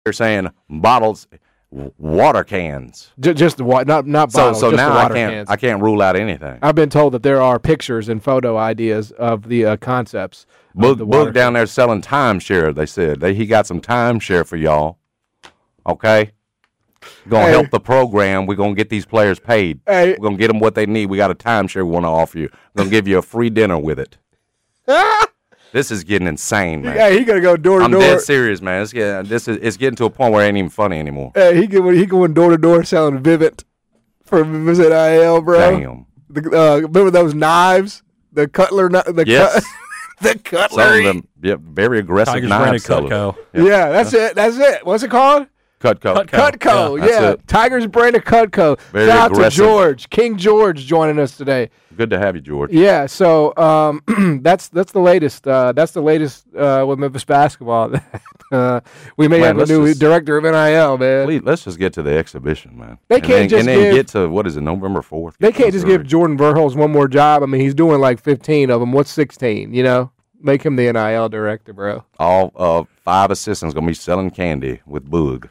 They're saying bottles, water cans. Just the not bottles. So just now the water I cans. can't rule out anything. I've been told that there are pictures and photo ideas of the concepts. Boog down there selling timeshare. They said he got some timeshare for y'all. Okay, gonna help the program. We're gonna get these players paid. Hey. We're gonna get them what they need. We got a timeshare we want to offer you. We're gonna give you a free dinner with it. This is getting insane, man. Hey, he gonna go door to door. I'm dead serious, man. It's getting to a point where it ain't even funny anymore. Hey, he going door to door selling Vivint for Visit IL, bro. Damn. Remember those knives? The cutler, Yes. the Some cutlery. of them, very aggressive Tigers knife branded sellers. Cutco. Yeah, that's it. What's it called? Cutco. Cutco. Yeah, that's it. Tigers branded Cutco. Very Shout out to aggressive. George, King George, joining us today. Good to have you, George. Yeah, so that's the latest. That's the latest with Memphis basketball. We may have a new director of NIL, man. Please, let's just get to the exhibition, man. They can't just and then give- get to what is it, November 4th? They can't just give Jordan Verhulst one more job. I mean, he's doing like 15 of them. What's 16? You know, make him the NIL director, bro. All 5 assistants gonna be selling candy with Boog.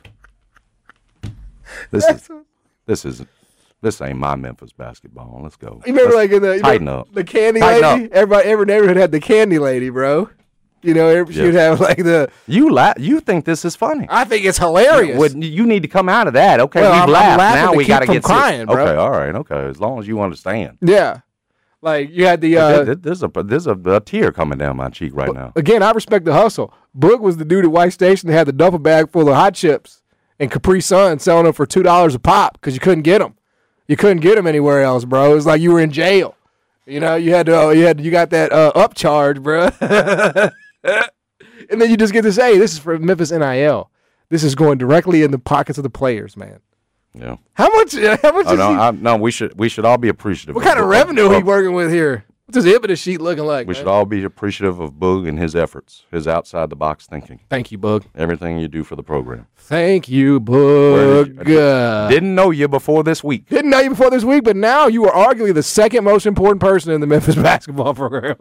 This ain't my Memphis basketball. Let's go. You remember, like in the tighten up. the candy Tighten lady. Every neighborhood had the candy lady, bro. You know, she would have like the. You think this is funny? I think it's hilarious. You need to come out of that. Okay, Well, we've I'm laughed. laughing Now to we keep got to from get crying, bro. Okay, all right, okay. As long as you understand. Yeah, like you had the. There's a tear coming down my cheek right now. Again, I respect the hustle. Boog was the dude at White Station that had the duffel bag full of hot chips and Capri Sun, selling them for $2 a pop because you couldn't get them. You couldn't get them anywhere else, bro. It was like you were in jail. You know, you got that upcharge, bro. And then you just get to say, this is for Memphis NIL. This is going directly in the pockets of the players, man. Yeah. How much is No, we should all be appreciative. what kind of revenue he working with here? What's his EBITDA sheet looking like? We man? should all be appreciative of Boog and his efforts, his outside the box thinking, Thank you, Boog. everything you do for the program. Thank you, Boog. Didn't know you before this week. Didn't know you before this week, but now you are arguably the second most important person in the Memphis basketball program.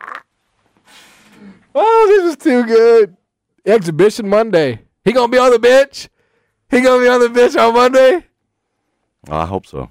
Oh, this is too good. Exhibition Monday. He gonna be on the bench? He gonna be on the bench on Monday? I hope so.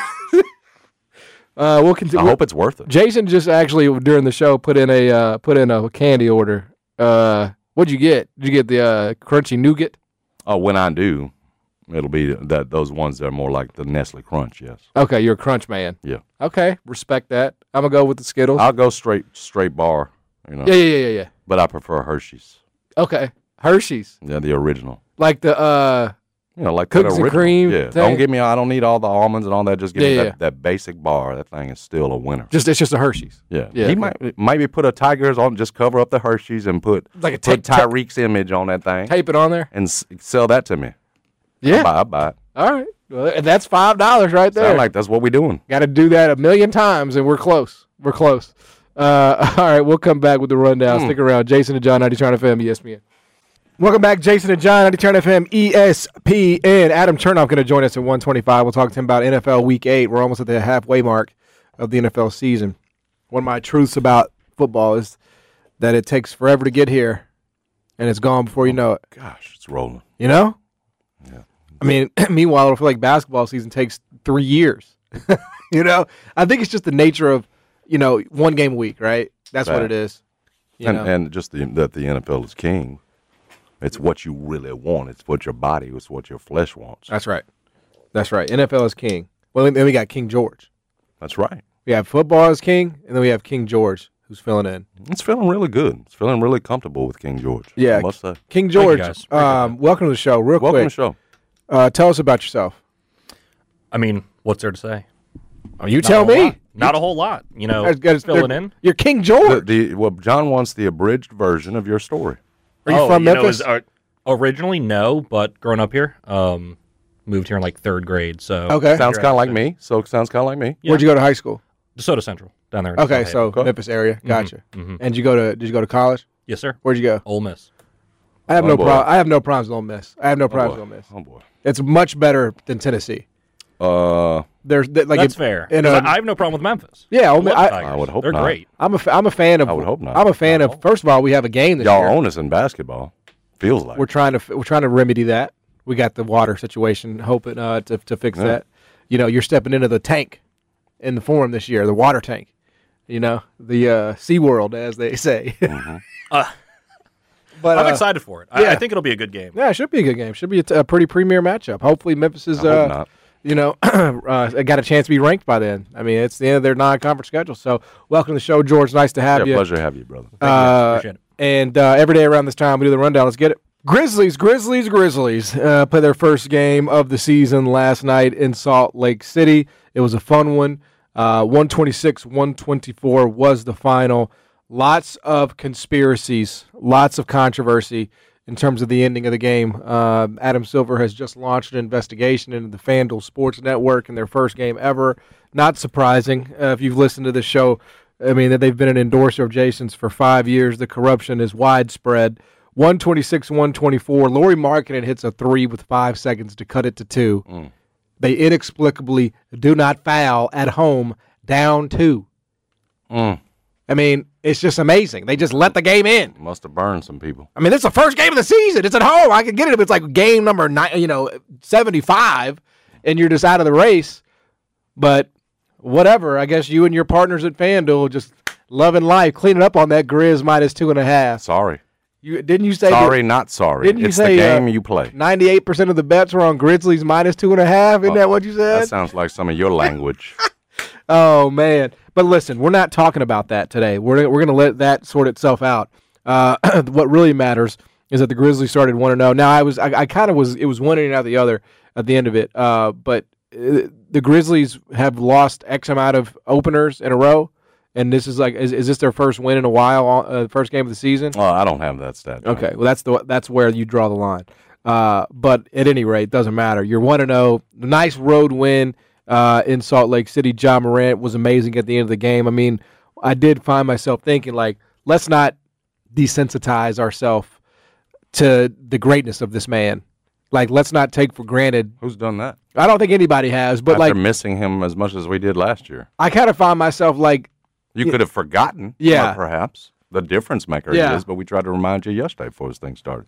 We'll continue. I hope it's worth it. Jason just actually during the show put in a candy order. What'd you get? Did you get the crunchy nougat? Oh, when I do, it'll be those ones that are more like the Nestle Crunch. Yes. Okay, you're a crunch man. Yeah. Okay, respect that. I'm gonna go with the Skittles. I'll go straight bar. You know. Yeah. But I prefer Hershey's. Okay, Hershey's, Yeah, the original. like the Like Cookies that and original. cream Yeah. thing? Don't give me. I don't need all the almonds and all that. Just give me Yeah. that basic bar. That thing is still a winner. it's just a Hershey's. Yeah. Yeah, He okay. might maybe put a Tigers on. Just cover up the Hershey's and put Like a Tyreek's image on that thing Tape it on there. and sell that to me. Yeah. I'll buy it. All right. Well, that's $5 right there. Sound like that's what we're doing. Got to do that 1,000,000 times, and we're close. We're close. All right, we'll come back with the rundown. Stick around. Jason and John, 90 Turn FM, ESPN. Welcome back, Jason and John, 90 Turn FM, ESPN. Adam Chernoff going to join us at 1:25. We'll talk to him about NFL Week 8. We're almost at the halfway mark of the NFL season. One of my truths about football is that it takes forever to get here, and it's gone before you know it. Gosh, it's rolling. You know? Yeah. I mean, meanwhile, I feel like basketball season takes 3 years. You know? I think it's just the nature of, one game a week, right? That's what it is. And just that the NFL is king. It's what you really want. It's what your body, it's what your flesh wants. That's right. That's right. NFL is king. Well, then we got King George. That's right. We have football as king, and then we have King George, who's filling in. It's feeling really good. It's feeling really comfortable with King George. Yeah. I must say. King George, guys. welcome to the show. Real Welcome to the quick, show. tell us about yourself. I mean, what's there to say? Oh, you Not tell a whole me. lot. Not a whole lot. Filling in. You're King George. John wants the abridged version of your story. Are you from Memphis? Originally, no, but growing up here, moved here in like 3rd grade. So Okay. Sounds kind of like me. So sounds kind of like me. Yeah. Where'd you go to high school? DeSoto Central down there. in Okay, Delaware. so Okay. Memphis area. Gotcha. mhm. And did you go to college? Yes, sir. Where'd you go? Ole Miss. I have Oh, no boy. problem. I have no problems with Ole Miss. I have no problems with Ole Miss. Oh boy. It's much better than Tennessee. That's fair. And, 'Cause I have no problem with Memphis. yeah, Ole Miss, Love I Tigers. I would hope They're not. great. I'm a fan of. I would hope not. I'm a fan of. First of all, we have a game this Y'all year. own us in basketball. Feels like we're trying to remedy that. We got the water situation, hoping to fix that. You know, you're stepping into the tank in the Forum this year, the water tank. You know, the SeaWorld, as they say. But I'm excited for it. yeah. I think it'll be a good game. Yeah, it should be a good game. Should be a pretty premier matchup. Hopefully, Memphis is, got a chance to be ranked by then. I mean, it's the end of their non-conference schedule. So, welcome to the show, George. Nice to have you. Pleasure to have you, brother. Appreciate it. And every day around this time, we do the rundown. Let's get it. Grizzlies play their first game of the season last night in Salt Lake City. It was a fun one. 126-124 was the final. Lots of conspiracies, lots of controversy in terms of the ending of the game. Adam Silver has just launched an investigation into the FanDuel Sports Network in their first game ever. Not surprising if you've listened to the show. I mean, that they've been an endorser of Jason's for 5 years. The corruption is widespread. 126-124. Lauri Markkanen hits a 3 with 5 seconds to cut it to 2. They inexplicably do not foul at home, down 2. I mean, it's just amazing. They just let the game in. Must have burned some people. I mean, it's the first game of the season. It's at home. I can get it if it's like game number 75, and you're just out of the race. But whatever. I guess you and your partners at FanDuel just loving life, cleaning up on that Grizz minus 2.5. Sorry. Didn't you say? Sorry, not sorry. Didn't you it's say the game you play. 98% of the bets were on Grizzlies minus 2.5? Isn't that what you said? That sounds like some of your language. Oh, man. But listen, we're not talking about that today. We're going to let that sort itself out. What really matters is that the Grizzlies started 1-0. Now, it was one in out the other at the end of it. But the Grizzlies have lost X amount of openers in a row. And this is is this their first win in a while, first game of the season? Well, I don't have that stat. Okay, well that's where you draw the line. But at any rate, it doesn't matter. You're 1-0. Nice road win in Salt Lake City. Ja Morant was amazing at the end of the game. I mean, I did find myself thinking, let's not desensitize ourselves to the greatness of this man. Let's not take for granted. Who's done that? I don't think anybody has. But after missing him as much as we did last year, I kind of find myself you could have forgotten, perhaps, the difference maker he is, but we tried to remind you yesterday before this thing started.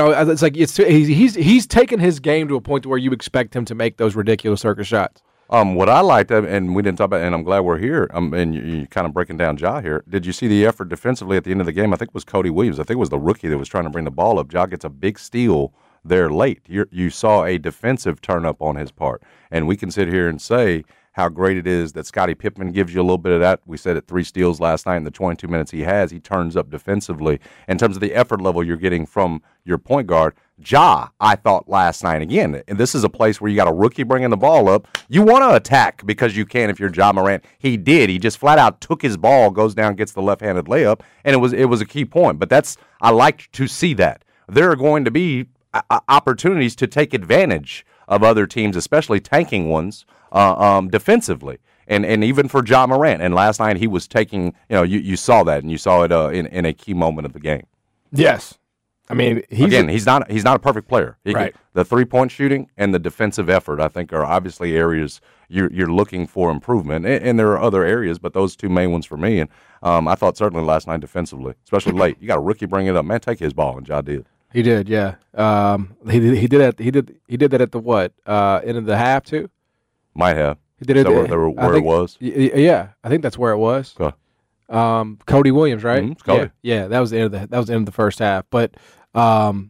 He's taken his game to a point to where you expect him to make those ridiculous circus shots. What I liked, and we didn't talk about, and I'm glad we're here, and you're kind of breaking down Ja here. Did you see the effort defensively at the end of the game? I think it was Cody Williams. I think it was the rookie that was trying to bring the ball up. Ja gets a big steal there late. You saw a defensive turn up on his part, and we can sit here and say how great it is that Scottie Pippen gives you a little bit of that. We said it, 3 steals last night in the 22 minutes he has. He turns up defensively. In terms of the effort level you're getting from your point guard, Ja, I thought last night, again, and this is a place where you got a rookie bringing the ball up. You want to attack because you can if you're Ja Morant. He did. He just flat out took his ball, goes down, gets the left-handed layup, and it was a key point. But I like to see that. There are going to be opportunities to take advantage of other teams, especially tanking ones, defensively, and even for Ja Morant. And last night he was taking, you saw that, and you saw it in a key moment of the game. Yes, I mean he's not a perfect player. Right. The 3-point shooting and the defensive effort, I think, are obviously areas you're looking for improvement, and there are other areas, but those two main ones for me. And I thought certainly last night defensively, especially late, you got a rookie bring it up, man, take his ball, and Ja did. He did, yeah. He did that at the what? End of the half too. Might have. He did it where it was. Yeah, I think that's where it was. Okay. Cody Williams, right? Mm-hmm, Cody. Yeah, that was the end of the first half. But I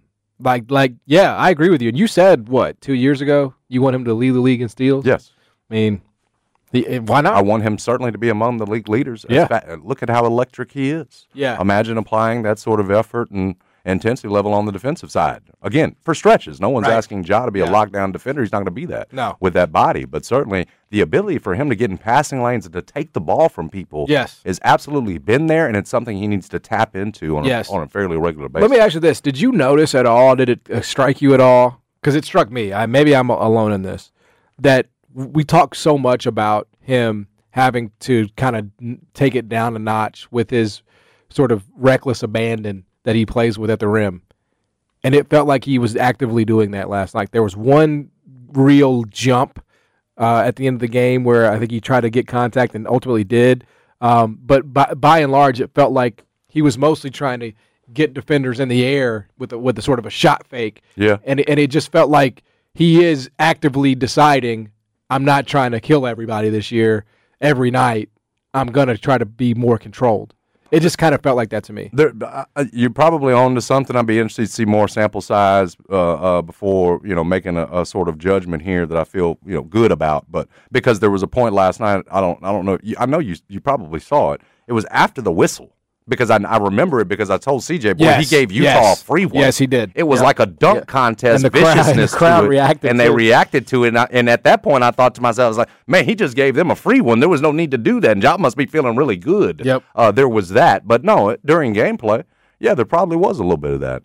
agree with you. And you said what 2 years ago you want him to lead the league in steals? Yes. I mean, why not? I want him certainly to be among the league leaders. Yeah. Look at how electric he is. Yeah. Imagine applying that sort of effort and intensity level on the defensive side. Again, for stretches. No one's asking Ja to be a lockdown defender. He's not going to be that with that body. But certainly the ability for him to get in passing lanes and to take the ball from people is absolutely been there, and it's something he needs to tap into on a fairly regular basis. Let me ask you this. Did you notice at all, did it strike you at all? Because it struck me. Maybe I'm alone in this, that we talk so much about him having to kind of take it down a notch with his sort of reckless abandon that he plays with at the rim. And it felt like he was actively doing that last night. There was one real jump at the end of the game where I think he tried to get contact and ultimately did. But by and large, it felt like he was mostly trying to get defenders in the air with the sort of a shot fake. Yeah. And it just felt like he is actively deciding, I'm not trying to kill everybody this year every night. I'm going to try to be more controlled. It just kind of felt like that to me. You're probably on to something. I'd be interested to see more sample size before making a sort of judgment here that I feel good about. But because there was a point last night, I don't know. I know you probably saw it. It was after the whistle. Because I remember it because I told CJ, boy, he gave Utah a free one. Yes, he did. It was like a dunk contest, and viciousness the crowd to it, reacted and they reacted to it. And at that point, I thought to myself, I was like, man, he just gave them a free one. There was no need to do that, and Ja must be feeling really good. Yep. There was that. But no, during gameplay, there probably was a little bit of that.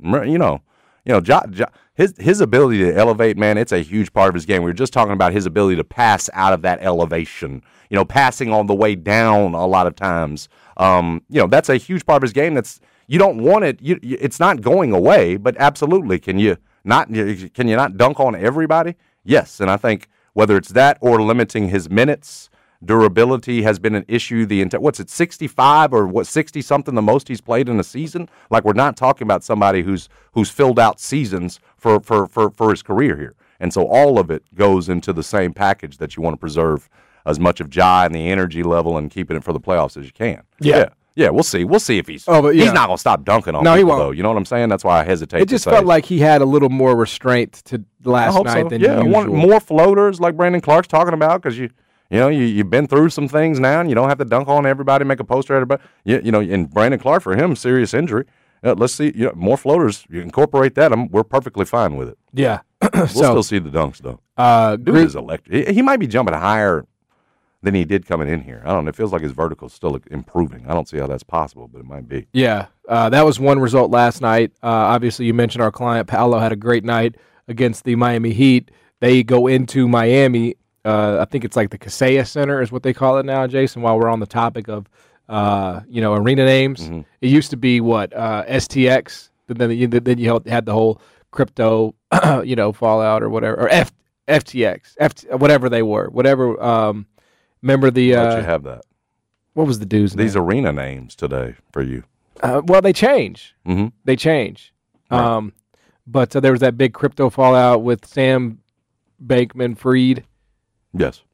Ja, his ability to elevate, man, it's a huge part of his game. We were just talking about his ability to pass out of that elevation, passing on the way down a lot of times. That's a huge part of his game. You don't want it. It's not going away, but absolutely, can you not dunk on everybody? Yes, and I think whether it's that or limiting his minutes, durability has been an issue. 65 or 60 something the most he's played in a season? Like, we're not talking about somebody who's filled out seasons for his career here, and so all of it goes into the same package that you want to preserve as much of Ja and the energy level and keeping it for the playoffs as you can. Yeah, we'll see. We'll see if he's not going to stop dunking on people, he won't. though. You know what I'm saying? That's why I hesitate. It just felt like he had a little more restraint to last night than usual. More floaters like Brandon Clark's talking about, because you've been through some things now, and you don't have to dunk on everybody, make a poster at everybody. And Brandon Clark, for him, serious injury. Let's see, more floaters. You incorporate that. We're perfectly fine with it. Yeah. We'll still see the dunks, though. Dude is electric. He might be jumping higher than he did coming in here. I don't know. It feels like his vertical is still improving. I don't see how that's possible, but it might be. Yeah. That was one result last night. Obviously, you mentioned our client, Paolo, had a great night against the Miami Heat. They go into Miami. I think it's like the Kaseya Center is what they call it now, Jason, while we're on the topic of, arena names. Mm-hmm. It used to be STX, but then you had the whole crypto, fallout or whatever, or FTX, whatever they were, whatever. Remember the? Let you have that. What was the dude's name? These arena names today for you. Well, they change. Mm-hmm. They change. Right. But there was that big crypto fallout with Sam Bankman-Fried. Yes.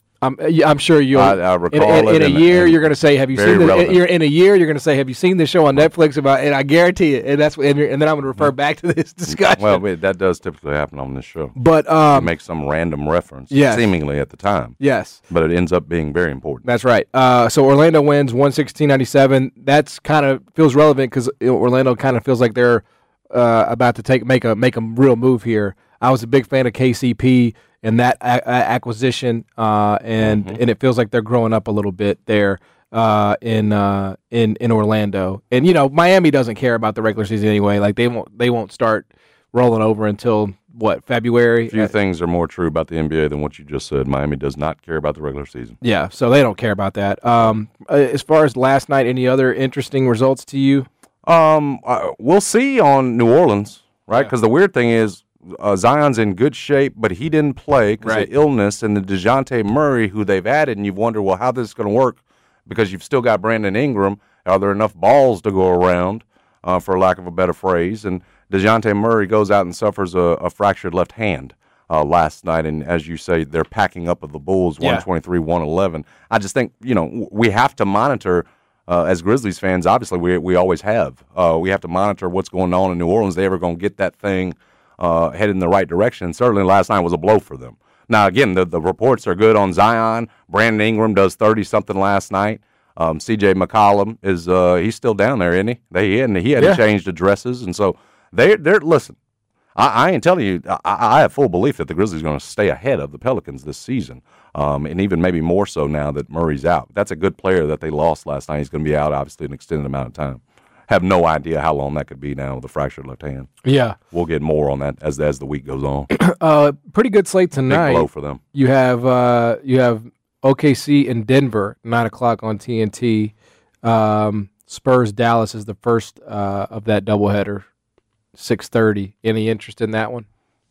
I'm sure you'll. I recall in a year, you're going to say, "Have you seen this?" In a year, you're going to say, "Have you seen this show on Netflix?" And I guarantee it. And then I'm going to refer back to this discussion. Well, that does typically happen on this show. But you make some random reference, seemingly at the time. Yes, but it ends up being very important. That's right. So Orlando wins 116-97. That's kind of feels relevant because Orlando kind of feels like they're about to make a real move here. I was a big fan of KCP and that acquisition, and it feels like they're growing up a little bit there in Orlando. And Miami doesn't care about the regular season anyway. Like they won't start rolling over until February. Few things are more true about the NBA than what you just said. Miami does not care about the regular season. Yeah, so they don't care about that. As far as last night, any other interesting results to you? We'll see on New Orleans, right? Because the weird thing is, Zion's in good shape, but he didn't play because of illness, and the DeJounte Murray, who they've added, and you've wondered, well, how this is going to work because you've still got Brandon Ingram. Are there enough balls to go around, for lack of a better phrase? And DeJounte Murray goes out and suffers a fractured left hand last night, and as you say, they're packing up of the Bulls, 123-111. I just think, we have to monitor, as Grizzlies fans, obviously we always have. We have to monitor what's going on in New Orleans. They ever going to get that thing headed in the right direction. Certainly last night was a blow for them. Now, again, the reports are good on Zion. Brandon Ingram does 30-something last night. C.J. McCollum is he's still down there, isn't he? He hadn't changed addresses, and so they're listen. I ain't telling you. I have full belief that the Grizzlies are going to stay ahead of the Pelicans this season, and even maybe more so now that Murray's out. That's a good player that they lost last night. He's going to be out, obviously, an extended amount of time. Have no idea how long that could be now with a fractured left hand. Yeah. We'll get more on that as the week goes on. Pretty good slate tonight. Big blow for them. You have OKC and Denver, 9:00 on TNT. Spurs Dallas is the first of that doubleheader, 6:30. Any interest in that one?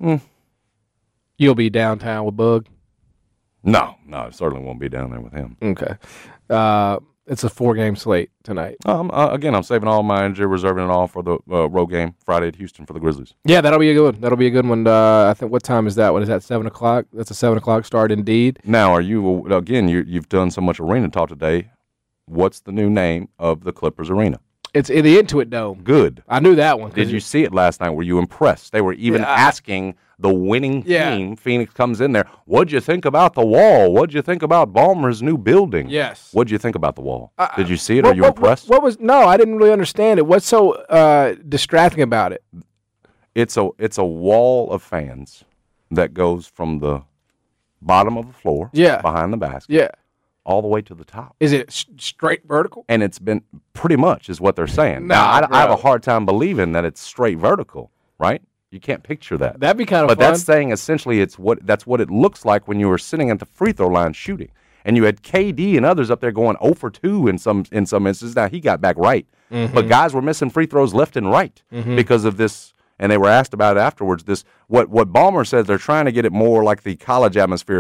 You'll be downtown with Bug? No, I certainly won't be down there with him. Okay. It's a 4-game slate tonight. Again, I'm saving all my energy, reserving it all for the road game Friday at Houston for the Grizzlies. Yeah, that'll be a good one. That'll be a good one. I think, what time is that? What is that, 7 o'clock? That's a 7 o'clock start indeed. Now, are you, again, you've done so much arena talk today. What's the new name of the Clippers arena? It's in the Intuit Dome. Good. I knew that one. Did you see it last night? Were you impressed? They were even asking the winning team, Phoenix comes in there, what'd you think about the wall? What'd you think about Ballmer's new building? Yes. What'd you think about the wall? Did you see it? Are you impressed? No, I didn't really understand it. What's so distracting about it? It's a wall of fans that goes from the bottom of the floor, behind the basket, all the way to the top. Is it straight vertical? And it's been pretty much is what they're saying. No, now, I have a hard time believing that it's straight vertical, right? You can't picture that. That'd be kind of fun. But that's saying essentially that's what it looks like when you were sitting at the free throw line shooting. And you had KD and others up there going 0 for 2 in some instances. Now, he got back right. Mm-hmm. But guys were missing free throws left and right because of this. And they were asked about it afterwards. This what Ballmer says, they're trying to get it more like the college atmosphere.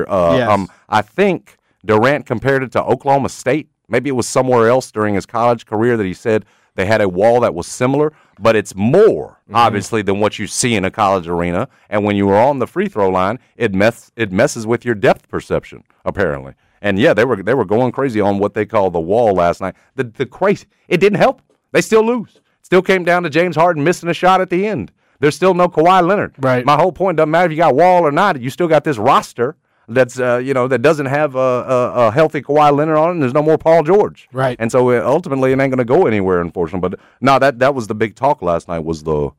I think Durant compared it to Oklahoma State. Maybe it was somewhere else during his college career that he said they had a wall that was similar, but it's more, obviously, than what you see in a college arena. And when you were on the free throw line, it messes with your depth perception, apparently. And, yeah, they were going crazy on what they call the wall last night. The crazy, it didn't help. They still lose. Still came down to James Harden missing a shot at the end. There's still no Kawhi Leonard. Right. My whole point, doesn't matter if you got Wall or not, you still got this roster that's that doesn't have a healthy Kawhi Leonard on it, and there's no more Paul George. Right. And so ultimately it ain't going to go anywhere, unfortunately. But no, that was the big talk last night was the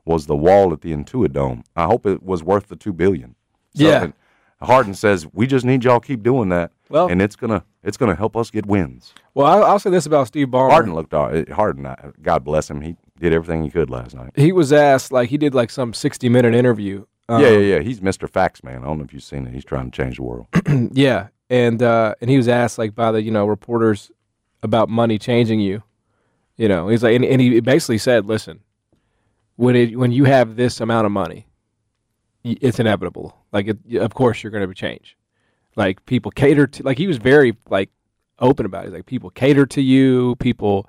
wall at the Intuit Dome. I hope it was worth the $2 billion. So, Harden says we just need y'all keep doing that, and it's gonna help us get wins. Well, I'll say this about Steve Ballmer. Harden, God bless him, he did everything he could last night. He was asked, he did some 60-minute interview. Yeah. He's Mr. Facts Man. I don't know if you've seen it. He's trying to change the world. Yeah, and he was asked by the reporters about money changing you. He's like, and he basically said, listen, when you have this amount of money, it's inevitable. Of course you're going to change. People cater to. He was very open about it. He's people cater to you. People,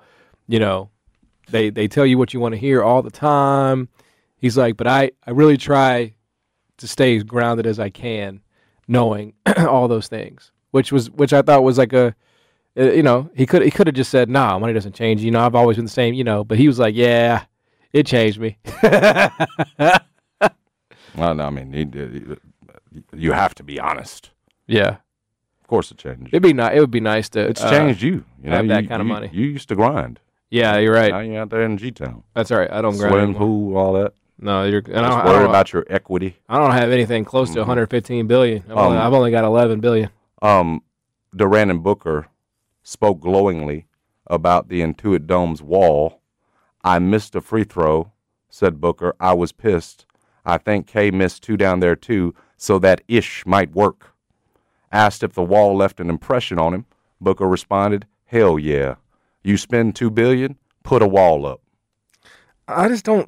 they tell you what you want to hear all the time. He's like, but I really try to stay as grounded as I can, knowing all those things, which I thought was he could have just said, nah, money doesn't change. I've always been the same, but he was like, yeah, it changed me. Well, no, I mean, you have to be honest. Yeah. Of course it changed. It would be nice to. It's changed you. Have that kind of money. You used to grind. Yeah, you're right. Now you're out there in G-Town. That's all right. I don't grind. Swimming pool, all that. No, you're. And I worried about your equity. I don't have anything close to 115 billion. I've only got 11 billion. Durant and Booker spoke glowingly about the Intuit Dome's wall. I missed a free throw, said Booker. I was pissed. I think K missed 2 down there too, so that ish might work. Asked if the wall left an impression on him, Booker responded, hell yeah. You spend $2 billion, put a wall up. I just don't.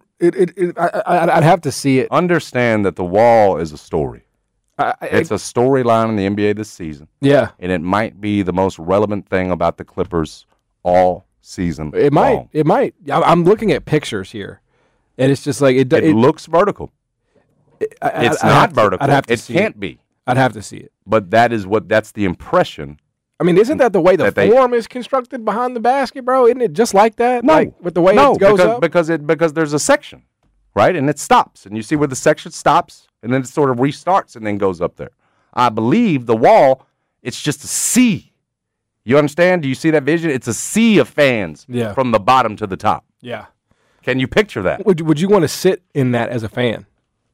I'd have to see it. Understand that the wall is a story. It's a storyline in the NBA this season. Yeah, and it might be the most relevant thing about the Clippers all season. It might. It might. I'm looking at pictures here, and it's just it looks vertical. It's not vertical. It can't be. I'd have to see it. But that's the impression. I mean, isn't that the way the form is constructed behind the basket, bro? Isn't it just like that? No. With the way it goes up? because there's a section, right? And it stops. And you see where the section stops, and then it sort of restarts and then goes up there. I believe the wall, it's just a sea. You understand? Do you see that vision? It's a sea of fans from the bottom to the top. Yeah. Can you picture that? Would you want to sit in that as a fan?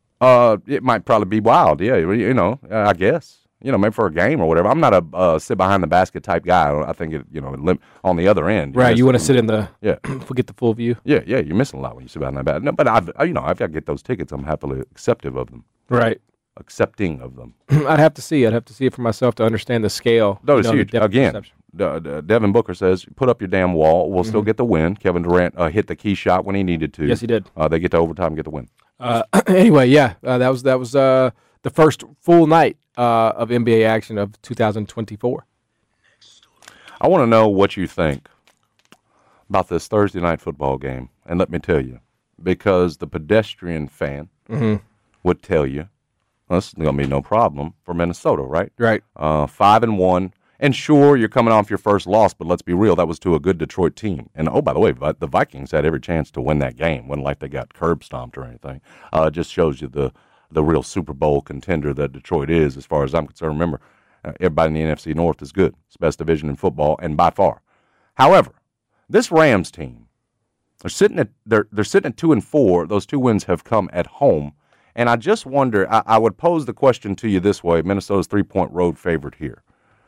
It might probably be wild, yeah. I guess. Maybe for a game or whatever. I'm not a sit behind the basket type guy. I think on the other end. Right, you want to sit in the get the full view. Yeah, you're missing a lot when you sit behind that basket. No, but I've got to get those tickets. I'm happily accepting of them. Right. Accepting of them. I'd have to see it for myself to understand the scale. No, it's huge. Again, Devin Booker says, put up your damn wall. We'll still get the win. Kevin Durant hit the key shot when he needed to. Yes, he did. They get to overtime and get the win. Anyway, that was the first full night of NBA action of 2024. I want to know what you think about this Thursday night football game. And let me tell you, because the pedestrian fan would tell you, well, this is going to be no problem for Minnesota, right? Right. 5-1. And sure, you're coming off your first loss, but let's be real, that was to a good Detroit team. And, oh, by the way, the Vikings had every chance to win that game. Wasn't like they got curb stomped or anything. It just shows you the real Super Bowl contender that Detroit is, as far as I'm concerned. Remember, everybody in the NFC North is good. It's the best division in football, and by far. However, this Rams team, they're sitting at 2-4. Those 2 wins have come at home. And I just wonder, I would pose the question to you this way. Minnesota's 3-point road favorite here.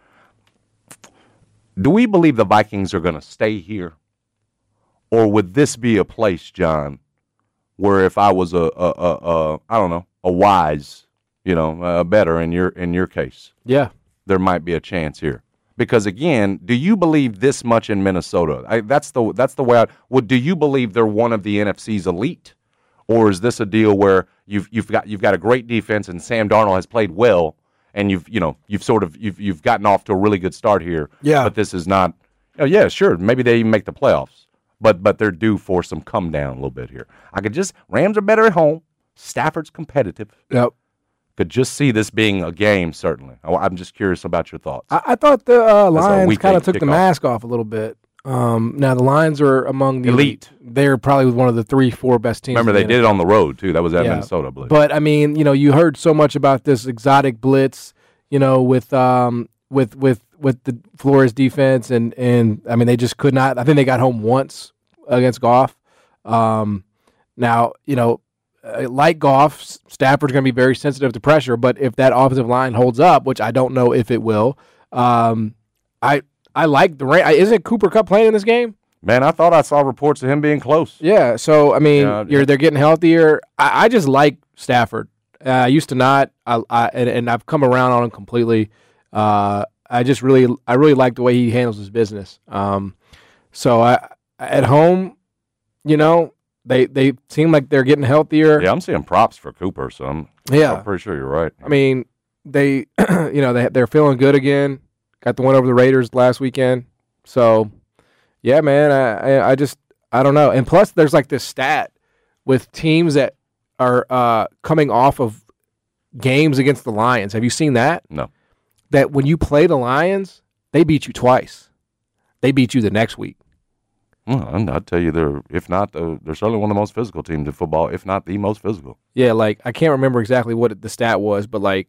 Do we believe the Vikings are going to stay here? Or would this be a place, John, where if I was I don't know, a wise, better in your case, Yeah. there might be a chance here? Because again, do you believe this much in Minnesota? That's the way do you believe they're one of the NFC's elite? Or is this a deal where you've got a great defense and Sam Darnold has played well and you've gotten off to a really good start here. Yeah. But this is not. Yeah, sure. Maybe they even make the playoffs, but they're due for some come down a little bit here. Rams are better at home. Stafford's competitive. Yep. Could just see this being a game. Certainly. I'm just curious about your thoughts. I thought the Lions kind of took the kickoff. mask off a little bit. Now the Lions are among the elite. They're probably one of the 3-4 best teams. Remember, they did it on the road too. That was at Yeah. Minnesota, I believe. But I mean, you heard so much about this exotic blitz, with the Flores defense, and I mean they just could not. I think they got home once against Goff. Now like Goff, Stafford's going to be very sensitive to pressure. But if that offensive line holds up, which I don't know if it will, I like the Rams. Isn't Cooper Kupp playing in this game? Man, I thought I saw reports of him being close. Yeah, so I mean, Yeah. they're getting healthier. I just like Stafford. I used to not. And I've come around on him completely. I really like the way he handles his business. So at home, they seem like they're getting healthier. Yeah, I'm seeing props for Cooper, so I'm pretty sure you're right. I mean, they're feeling good again. Got the one over the Raiders last weekend. So, yeah, man, I don't know. And plus, there's like this stat with teams that are coming off of games against the Lions. Have you seen that? No. That when you play the Lions, they beat you twice. They beat you the next week. Well, I'd tell you they're certainly one of the most physical teams in football, if not the most physical. Yeah, like I can't remember exactly what the stat was, but like,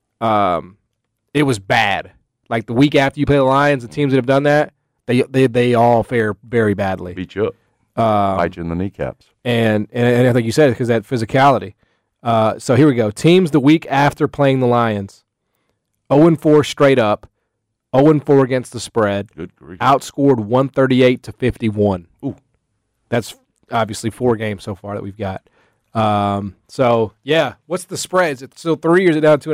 it was bad. Like the week after you play the Lions, the teams that have done that, they all fare very badly. Beat you up, bite you in the kneecaps. And I think you said it because that physicality. So here we go. Teams the week after playing the Lions, 0-4 straight up, 0-4 against the spread. Good grief. Outscored 138-51. Ooh. That's obviously 4 games so far that we've got. So yeah, what's the spread? Is it still 3 or is it down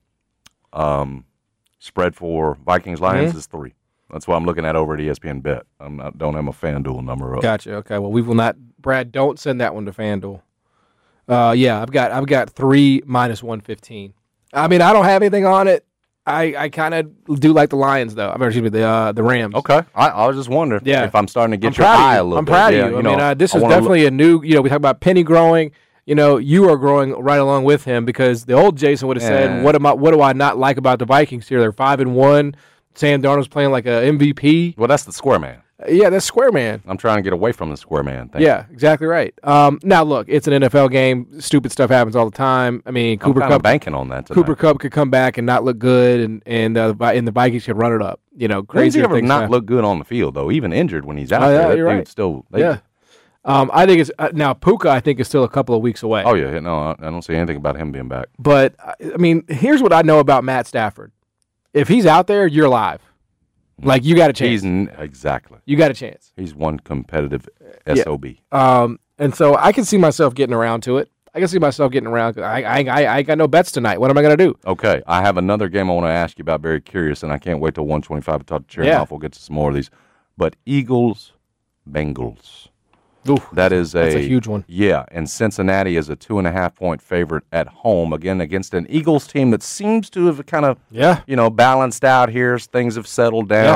2.5? Spread for Vikings Lions is 3. That's what I'm looking at over at ESPN Bet. Don't have a FanDuel number up. Gotcha. Okay. Well, we will not. Brad, don't send that one to FanDuel. Yeah, I've got 3 minus 115. I mean, I don't have anything on it. I kind of do like the Lions though. Excuse me, the Rams. Okay. I was just wondering if I'm starting to get your eye a little I'm bit. proud Yeah, of you. I mean, this is definitely a new. We talk about Penny growing. You are growing right along with him because the old Jason would have said, "What do I not like about the Vikings here? They're 5-1. Sam Darnold's playing like a MVP." Well, that's the square man. Yeah, that's square man. I'm trying to get away from the square man thing. Yeah, exactly right. Now look, it's an NFL game. Stupid stuff happens all the time. I mean, I'm kind of banking on that tonight. Cooper Kupp could come back and not look good, and the Vikings could run it up. Crazy Does he ever things not happen. look good on the field though? Even injured when he's out Oh, yeah, there, that you're dude right. still. Yeah. I think it's now Puka. I think is still a couple of weeks away. Oh yeah, no, I don't see anything about him being back. But I mean, here's what I know about Matt Stafford. If he's out there, you're live. Like you got a chance. Exactly. You got a chance. He's one competitive Yeah. SOB. And so I can see myself getting around to it. I can see myself getting around. I got no bets tonight. What am I going to do? Okay, I have another game I want to ask you about. Very curious, and I can't wait till 125 to talk to Chairman Off. We'll get to some more of these. But Eagles, Bengals. Oof, That's a huge one. Yeah, and Cincinnati is a 2.5-point favorite at home, again, against an Eagles team that seems to have kind of, balanced out here. Things have settled down.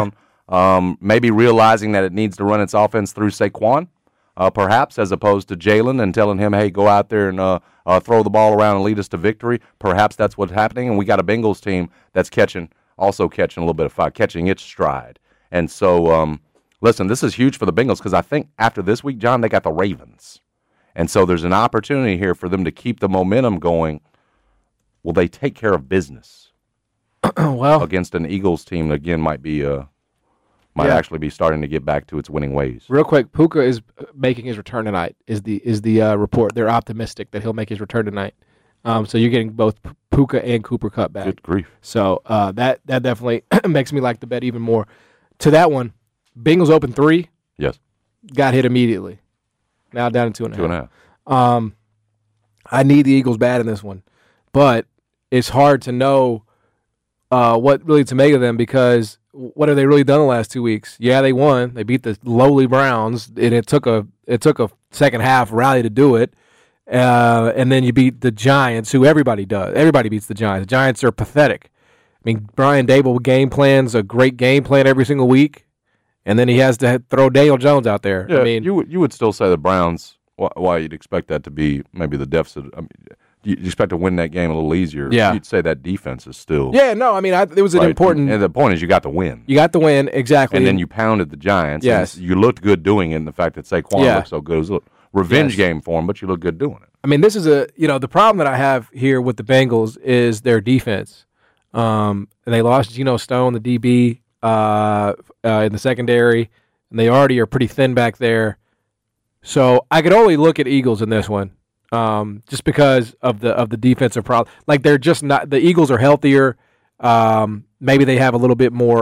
Maybe realizing that it needs to run its offense through Saquon, perhaps, as opposed to Jalen and telling him, hey, go out there and throw the ball around and lead us to victory. Perhaps that's what's happening. And we got a Bengals team that's also catching a little bit of fire, catching its stride. And so, listen, this is huge for the Bengals because I think after this week, John, they got the Ravens. And so there's an opportunity here for them to keep the momentum going. Will they take care of business? Well, against an Eagles team that, again, might actually be starting to get back to its winning ways. Real quick, Puka is making his return tonight. Is the report? They're optimistic that he'll make his return tonight. So you're getting both Puka and Cooper Kupp back. Good grief! So that definitely makes me like the bet even more. To that one, Bengals open 3. Yes. Got hit immediately. Now down to 2.5. 2.5. I need the Eagles bad in this one, but it's hard to know what really to make of them because what have they really done the last 2 weeks? Yeah, they won. They beat the lowly Browns, and it took a second half rally to do it. And then you beat the Giants, who everybody does. Everybody beats the Giants. The Giants are pathetic. I mean, Brian Dable game plans a great game plan every single week, and then he has to throw Daniel Jones out there. Yeah, I mean, you would still say the Browns. Why you'd expect that to be maybe the deficit? I mean, you expect to win that game a little easier. Yeah. You'd say that defense is still. Yeah, no, I mean, it was an important. And the point is, you got the win. You got the win, exactly. And then you pounded the Giants. Yes. And you looked good doing it, and the fact that Saquon looked so good. It was a revenge game for him, but you look good doing it. I mean, this is the problem that I have here with the Bengals is their defense. And they lost Geno Stone, the DB, in the secondary, and they already are pretty thin back there. So I could only look at Eagles in this one, just because of the defensive problem. Like they're just not. The Eagles are healthier. Maybe they have a little bit more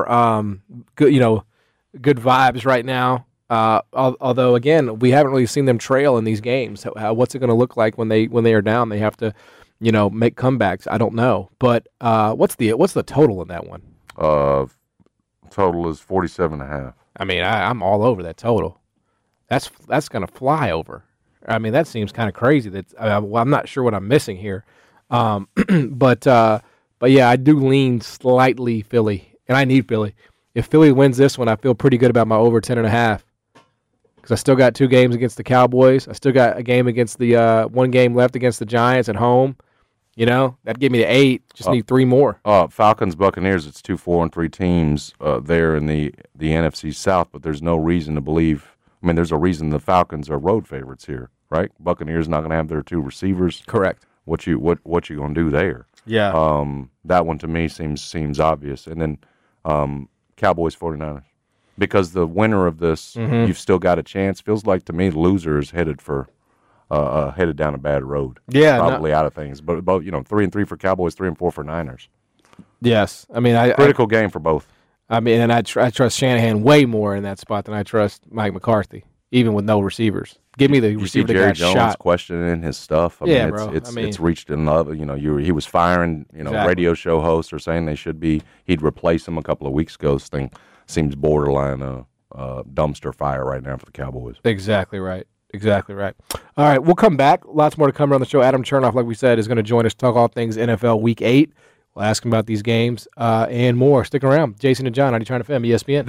good vibes right now. Although again, we haven't really seen them trail in these games. What's it going to look like when they are down? They have to, make comebacks. I don't know. But what's the total in that one? Total is 47.5. I mean, I'm all over that total. That's going to fly over. I mean, that seems kind of crazy. I'm not sure what I'm missing here. But yeah, I do lean slightly Philly, and I need Philly. If Philly wins this one, I feel pretty good about my over 10.5. Because I still got 2 games against the Cowboys. I still got a game against the 1 game left against the Giants at home. That gave me the 8. Just need 3 more. Falcons, Buccaneers, it's 2 4-3 teams there in the NFC South, but there's no reason to believe. I mean, there's a reason the Falcons are road favorites here, right? Buccaneers not going to have their 2 receivers. Correct. What you going to do there? Yeah. That one to me seems obvious. And then Cowboys 49ers. Because the winner of this, you've still got a chance. Feels like to me the loser is headed down a bad road. Yeah, probably out of things. But both 3-3 for Cowboys, 3-4 for Niners. Yes, I mean critical game for both. I mean, and I trust Shanahan way more in that spot than I trust Mike McCarthy, even with no receivers. Give me the receiver that Jerry got Jones shot. questioning his stuff. I mean, bro. It's reached another. He was firing. Exactly. Radio show hosts are saying they should be. He'd replace him a couple of weeks ago. This thing seems borderline dumpster fire right now for the Cowboys. Exactly right. All right, we'll come back. Lots more to come around the show. Adam Chernoff, like we said, is going to join us to talk all things NFL Week 8. We'll ask him about these games and more. Stick around. Jason and John, 90 FM, ESPN.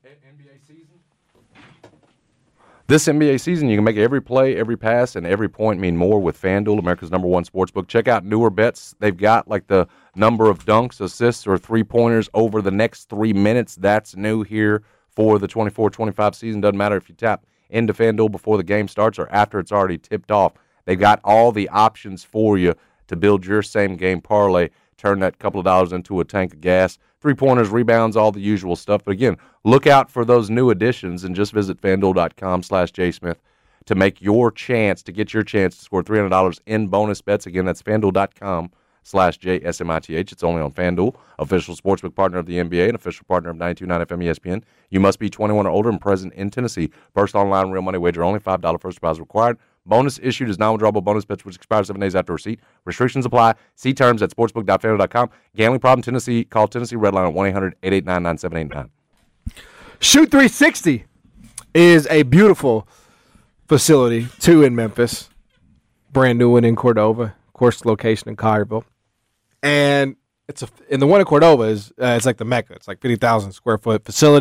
This NBA season, you can make every play, every pass, and every point mean more with FanDuel, America's #1 sportsbook. Check out newer bets. They've got like the number of dunks, assists, or three-pointers over the next 3 minutes. That's new here for the 24-25 season. Doesn't matter if you tap into FanDuel before the game starts or after it's already tipped off. They've got all the options for you to build your same-game parlay. Turn that couple of dollars into a tank of gas. Three-pointers, rebounds, all the usual stuff. But again, look out for those new additions and just visit FanDuel.com/JSmith to make your chance, to get your chance to score $300 in bonus bets. Again, that's FanDuel.com/JSMITH. It's only on FanDuel, official sportsbook partner of the NBA and official partner of 92.9 FM ESPN. You must be 21 or older and present in Tennessee. First online real money wager, only $5 first deposit required. Bonus issued is non-withdrawable bonus bets which expire 7 days after receipt. Restrictions apply. See terms at sportsbook.fanduel.com. Gambling problem, Tennessee. Call Tennessee Redline at 1-800-889-9789. Shoot 360 is a beautiful facility, 2 in Memphis. Brand new one in Cordova. Of course, location in Collierville. And and the one in Cordova is it's like the Mecca. It's like 50,000 square foot facility.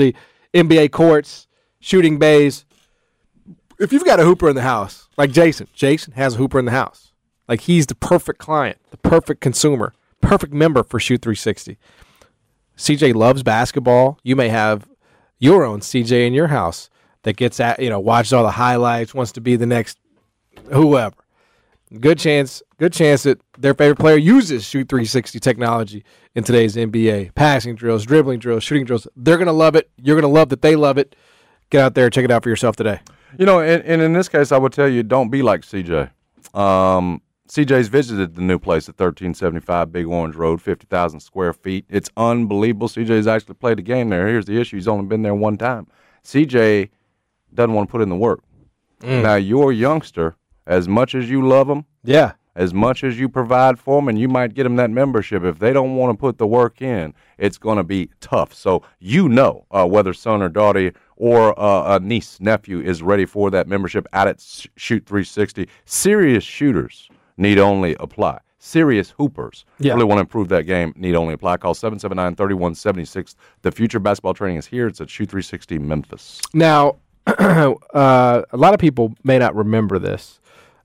NBA courts, shooting bays. If you've got a hooper in the house, like Jason has a hooper in the house. Like he's the perfect client, the perfect consumer, perfect member for Shoot 360. CJ loves basketball. You may have your own CJ in your house that gets at, watches all the highlights, wants to be the next whoever. Good chance that their favorite player uses Shoot 360 technology in today's NBA. Passing drills, dribbling drills, shooting drills. They're going to love it. You're going to love that they love it. Get out there and check it out for yourself today. And in this case, I would tell you, don't be like CJ. CJ's visited the new place at 1375 Big Orange Road, 50,000 square feet. It's unbelievable. CJ's actually played the game there. Here's the issue. He's only been there one time. CJ doesn't want to put in the work. Now, your youngster, as much as you love them, as much as you provide for them, and you might get them that membership, if they don't want to put the work in, it's going to be tough. So whether son or daughter or a niece, nephew is ready for that membership out at Shoot 360. Serious shooters need only apply. Serious hoopers really want to improve that game, need only apply. Call 779-3176. The future basketball training is here. It's at Shoot 360 Memphis. Now, a lot of people may not remember this,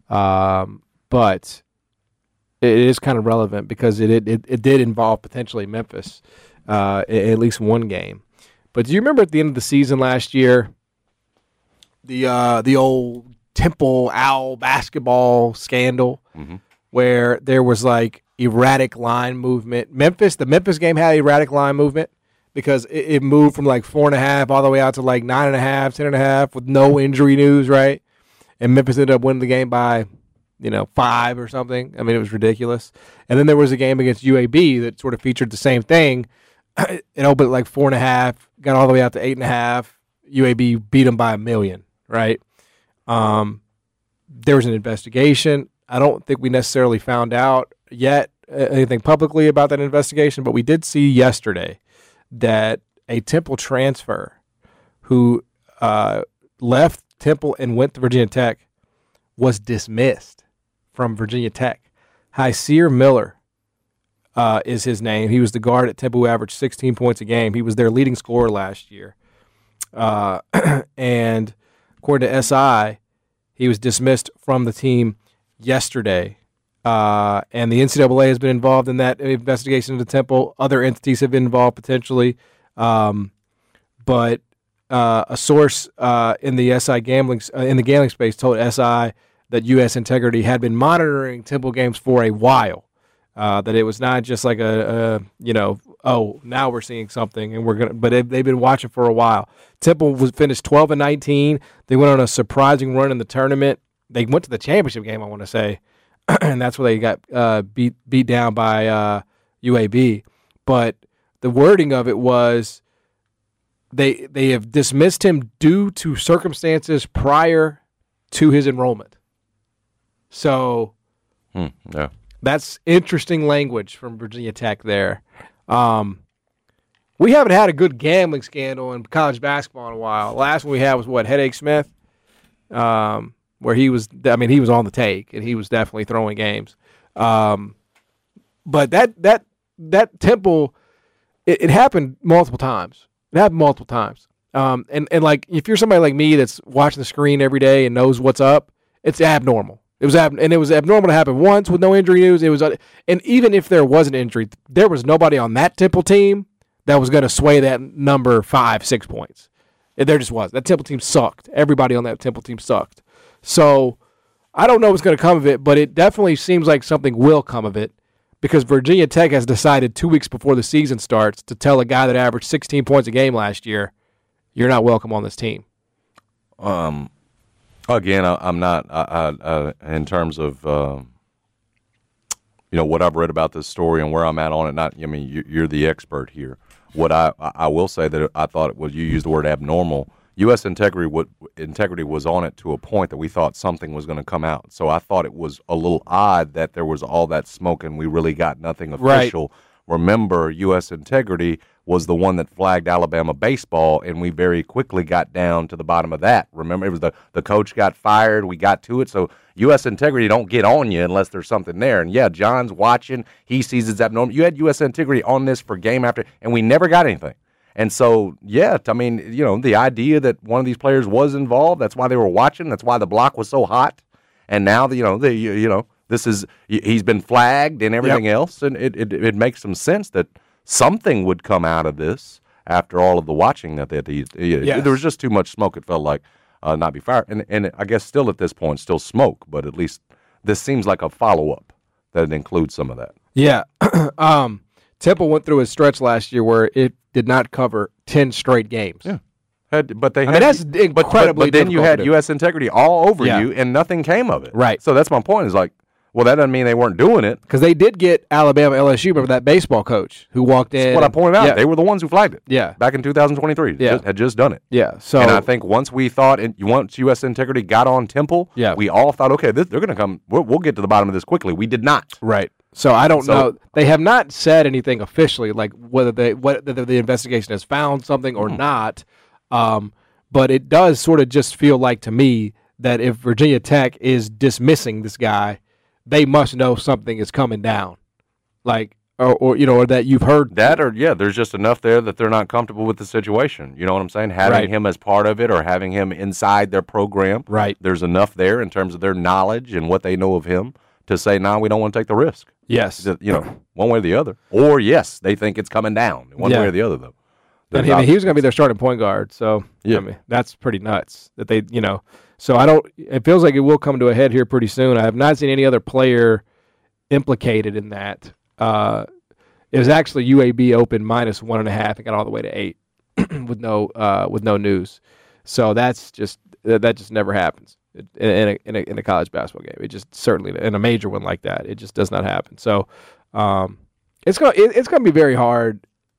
but it is kind of relevant because it did involve potentially Memphis, at least one game. But do you remember at the end of the season last year, the old Temple Owl basketball scandal, where there was like erratic line movement? The Memphis game had erratic line movement because it moved from like 4.5 all the way out to like 9.5, 10.5 with no injury news, right? And Memphis ended up winning the game by 5 or something. I mean, it was ridiculous. And then there was a game against UAB that sort of featured the same thing. It opened at like 4.5, got all the way out to 8.5. UAB beat them by 1 million, right? There was an investigation. I don't think we necessarily found out yet anything publicly about that investigation, but we did see yesterday that a Temple transfer who left Temple and went to Virginia Tech was dismissed from Virginia Tech. Hyseer Miller is his name. He was the guard at Temple who averaged 16 points a game. He was their leading scorer last year. And according to SI, he was dismissed from the team yesterday. And the NCAA has been involved in that investigation into Temple. Other entities have been involved potentially. But a source in the SI gambling space told SI that U.S. Integrity had been monitoring Temple games for a while. That it was not just like now we're seeing something and we're gonna. But they've been watching for a while. Temple was finished 12-19. They went on a surprising run in the tournament. They went to the championship game, I want to say, and that's where they got beat down by UAB. But the wording of it was they have dismissed him due to circumstances prior to his enrollment. So, that's interesting language from Virginia Tech there. We haven't had a good gambling scandal in college basketball in a while. Last one we had was Headache Smith, where he was on the take and he was definitely throwing games. But that Temple, it happened multiple times. And like if you're somebody like me that's watching the screen every day and knows what's up, it's abnormal. It was abnormal to happen once with no injury news. And even if there was an injury, there was nobody on that Temple team that was going to sway that number 5-6 points. There just was. That Temple team sucked. Everybody on that Temple team sucked. So I don't know what's going to come of it, but it definitely seems like something will come of it because Virginia Tech has decided 2 weeks before the season starts to tell a guy that averaged 16 points a game last year, you're not welcome on this team. Again, I'm not in terms of what I've read about this story and where I'm at on it. You're the expert here. What I will say that I thought you used the word abnormal. U.S. Integrity was on it to a point that we thought something was going to come out. So I thought it was a little odd that there was all that smoke and we really got nothing official. Right. Remember, U.S. Integrity was the one that flagged Alabama baseball, and we very quickly got down to the bottom of that. Remember, it was the coach got fired. We got to it. So U.S. Integrity don't get on you unless there's something there. And, yeah, John's watching. He sees it's abnormal. You had U.S. Integrity on this for game after, and we never got anything. And so, yeah, I mean, the idea that one of these players was involved, that's why they were watching, that's why the block was so hot. And now, this is, he's been flagged and everything else, and it makes some sense that something would come out of this after all of the watching that they did. There was just too much smoke, it felt like, not be fired. And I guess still at this point, still smoke, but at least this seems like a follow-up that includes some of that. Yeah. Temple went through a stretch last year where it did not cover 10 straight games. Yeah. But that's incredibly But then you had U.S. integrity all over Yeah. you, and nothing came of it. Right. So that's my point. Is like, well, that doesn't mean they weren't doing it. Because they did get Alabama LSU, remember that baseball coach who walked in. That's what I pointed out. Yeah. They were the ones who flagged it. Yeah. Back in 2023. Yeah. Had just done it. Yeah. So And I think once we thought, once U.S. integrity got on Temple, Yeah. we all thought, okay, they're going to come. We'll get to the bottom of this quickly. We did not. Right. So I don't know. They have not said anything officially, like whether the investigation has found something or not. But it does sort of just feel like to me that if Virginia Tech is dismissing this guy, they must know something is coming down, like or that you've heard that, or there's just enough there that they're not comfortable with the situation. You know what I'm saying? Having Right. him as part of it or having him inside their program. Right. There's enough there in terms of their knowledge and what they know of him to say, no, we don't want to take the risk. Yes. One way or the other. Or yes, they think it's coming down. One Yeah. way or the other, though. And he was going to be their starting point guard, so Yeah. I mean that's pretty nuts that they, So I don't. It feels like it will come to a head here pretty soon. I have not seen any other player implicated in that. It was actually UAB open -1.5 and got all the way to 8 with no news. So that just never happens in a college basketball game. It just certainly in a major one like that, it just does not happen. So it's gonna be very hard.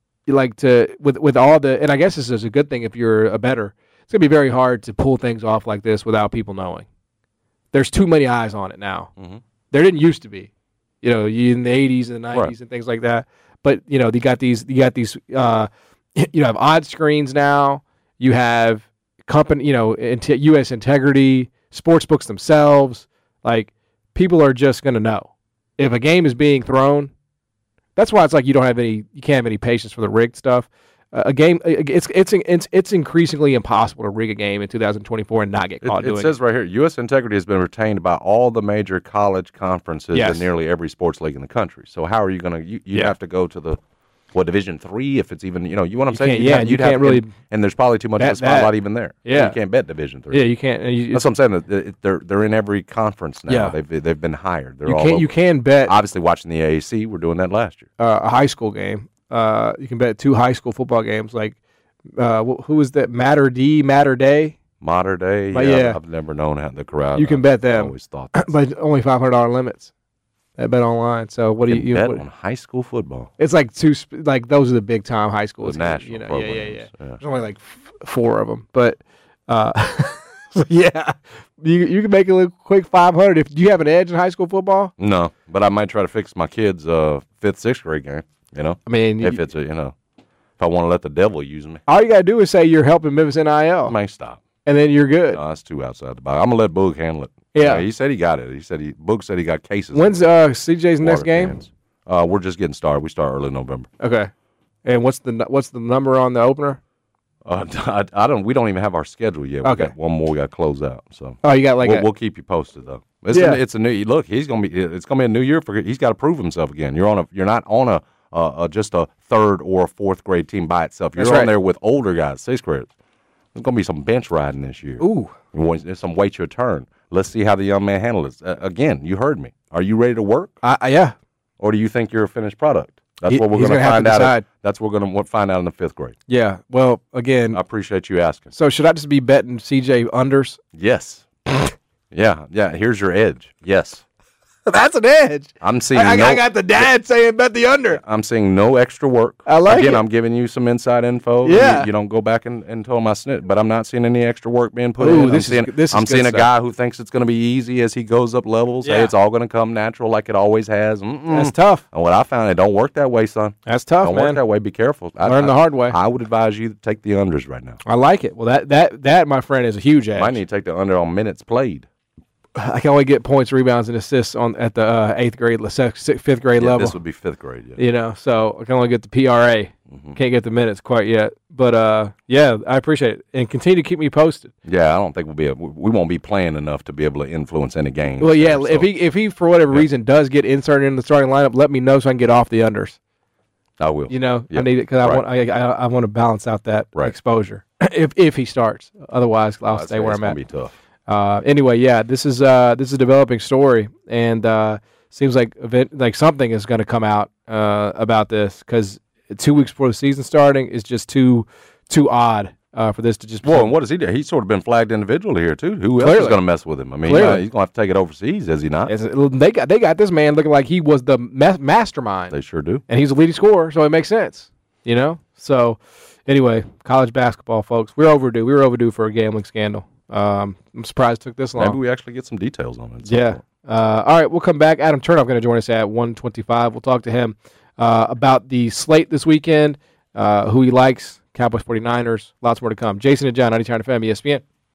With all the, and I guess this is a good thing if you're a bettor. It's gonna be very hard to pull things off like this without people knowing. There's too many eyes on it now. Mm-hmm. There didn't used to be, in the 80s and the 90s Right. and things like that. But you got these. You have odd screens now. You have company. U.S. integrity, sports books themselves. Like people are just gonna know if a game is being thrown. That's why it's like you can't have any patience for the rigged stuff. A game, it's increasingly impossible to rig a game in 2024 and not get caught doing it. It says right here, U.S. integrity has been retained by all the major college conferences Yes. and nearly every sports league in the country. So how are you going to? You have to go to the Division III if it's even. You know what I'm saying? You can't really. And there's probably too much of a spotlight even there. Yeah. You can't bet Division III. Yeah, you can't. That's what I'm saying. They're in every conference now. Yeah. They've been hired. They're You all can't. over. You can bet Obviously, watching the AAC, we're doing that last year. a high school game. You can bet 2 high school football games. Like who is that? Matter Day. Modern Day. But yeah. I've never known how the crowd. You can bet I them. always thought that. But only $500 limits. I bet online. So what do you bet what- on high school football. It's like those are the big time high schools. The national Yeah. programs, yeah. There's only like 4 of them, but yeah, you can make a little quick 500 if you have an edge in high school football. No, but I might try to fix my kids' 5th, 6th grade game. I mean, If it's if I want to let the devil use me, all you gotta do is say you're helping Memphis NIL, I may stop. and then you're good. No, that's too outside the box. I'm gonna let Boog handle it. Yeah. He said he got it. Boog said he got cases. When's CJ's next Water game? cans. We're just getting started. We start early November. Okay, and what's the number on the opener? We don't even have our schedule yet. Okay. We got one more we got to close out. So Oh, you got like we'll keep you posted though. It's a new look. It's gonna be a new year for. He's got to prove himself again. You're not on just a 3rd or a 4th grade team by itself. You're That's on right. there with older guys, 6th graders. There's gonna be some bench riding this year. ooh. There's some wait your turn. Let's see how the young man handles it. Again, you heard me. Are you ready to work, Yeah. or do you think you're a finished product? That's He- what we're he's going to gonna have find to out. decide. That's what we're going to find out in the 5th grade. Yeah. Well, again, I appreciate you asking. so should I just be betting CJ unders? Yes. Yeah. Here's your edge. Yes. That's an edge. I'm seeing. I got the dad saying bet the under. I'm seeing no extra work. I like Again, it. I'm giving you some inside info. Yeah. You don't go back and tell my snit, but I'm not seeing any extra work being put Ooh, in. this is I'm good seeing a stuff. guy who thinks it's going to be easy as he goes up levels. Hey, Yeah. it's all going to come natural like it always has. That's tough. And what I found, it don't work that way, son. That's tough, Don't man. work that way. Be careful. Learn the hard way. I would advise you to take the unders right now. I like it. Well, that my friend is a huge edge. Might need to take the under on minutes played. I can only get points, rebounds, and assists at the 8th grade, 5th grade level. This would be 5th grade. Yeah. You know, so I can only get the PRA. Can't get the minutes quite yet. But, yeah, I appreciate it. And continue to keep me posted. Yeah, I don't think we won't be playing enough to be able to influence any games. Well, yeah, if he for whatever reason does get inserted in the starting lineup, let me know so I can get off the unders. I will. You know, I need it because I want to balance out that exposure if he starts. Otherwise, I'll stay where I'm at. It's gonna be tough. Anyway, yeah, this is a developing story, and seems like something is going to come out about this because 2 weeks before the season starting is just too odd for this to just. Well, and what does he do? He's sort of been flagged individually here too. Who else is going to mess with him? I mean, he's going to have to take it overseas, is he not? They got this man looking like he was the mastermind. They sure do, and he's a leading scorer, so it makes sense. You know. So, anyway, college basketball, folks, we're overdue. We were overdue for a gambling scandal. I'm surprised it took this long. Maybe we actually get some details on it. Yeah. All right, we'll come back. Adam Chernoff going to join us at 1:25. We'll talk to him about the slate this weekend, who he likes, Cowboys 49ers, lots more to come. Jason and John, 90 FM, ESPN.